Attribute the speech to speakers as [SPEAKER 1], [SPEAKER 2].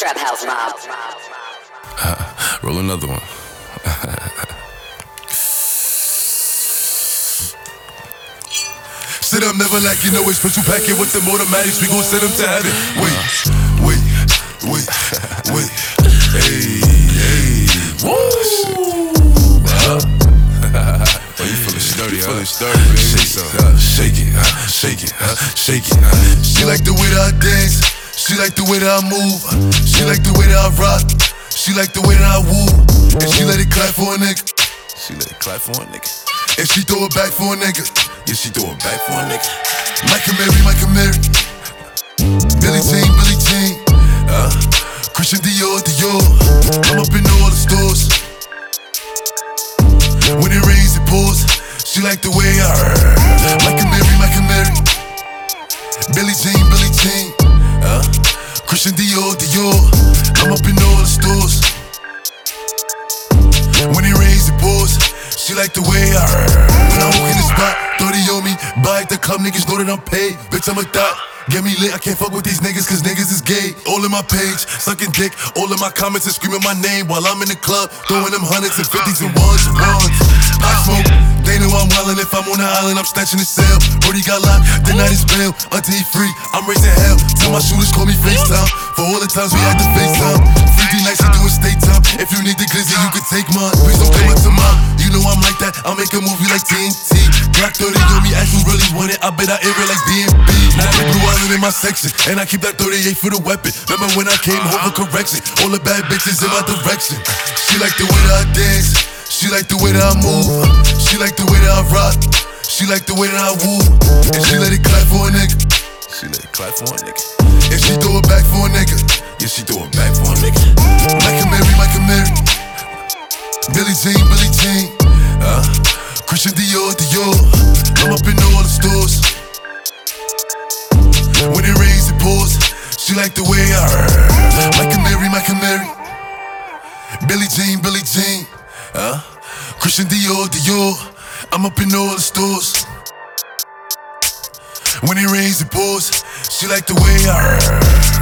[SPEAKER 1] Trap House Mob.
[SPEAKER 2] Roll another one.
[SPEAKER 3] Sit up, never like you know it's special packet with them automatics. We gon' send them to heaven. Wait. Hey.
[SPEAKER 2] Woo! Oh, you feeling sturdy, huh?
[SPEAKER 3] Baby. Shake it. She like the way that I dance. She like the way that I move. She like the way that I rock. She like the way that I woo. And she let it clap for a nigga. And she throw it back for a nigga.
[SPEAKER 2] Yeah, she throw it back for a nigga.
[SPEAKER 3] Mike and Mary. Billie Jean. Christian Dior. I'm up in all the stores. When it rains, it pours. She like the way I Mike and Mary. Billie Jean. Christian Dior. I'm up in all the stores. When it rains, it pours. She like the way I when I walk in the spot, 30 on me. Buy at the club, niggas know that I'm paid. Bitch, I'm a thot. Get me lit, I can't fuck with these niggas, cause niggas is gay. All in my page, sucking dick. All in my comments and screaming my name while I'm in the club, throwing them hundreds and fifties and ones. I smoke, they know I'm wildin'. If I'm on the island, I'm snatching the cell. Brody got locked, the night is bail. Until he free, I'm raising hell. Tell my shooters call me FaceTime. For all the times we had to FaceTime. 3D nights, we doing state time. If you need the glizzy, you can take mine. Please don't come up to mine. You know I'm like that, I'll make a movie like TNT. Black 30 on me, ask who really want it. I bet I air it like BNB. Now the blue island in my section, and I keep that 38 for the weapon. Remember when I came home for correction? All the bad bitches in my direction. She like the way that I dance. She like the way that I move. She like the way that I rock. She like the way that I woo. And she let it clap for a nigga. And she throw it back for a nigga.
[SPEAKER 2] Yeah, she throw it back for a nigga.
[SPEAKER 3] Mike and Mary. Billie Jean. Christian Dior. I'm up in all the stores. When it rains, it pours. She like the way I Mike and Mary. Billie Jean. Christian Dior. I'm up in all the stores. When it rains, it pours. She like the way I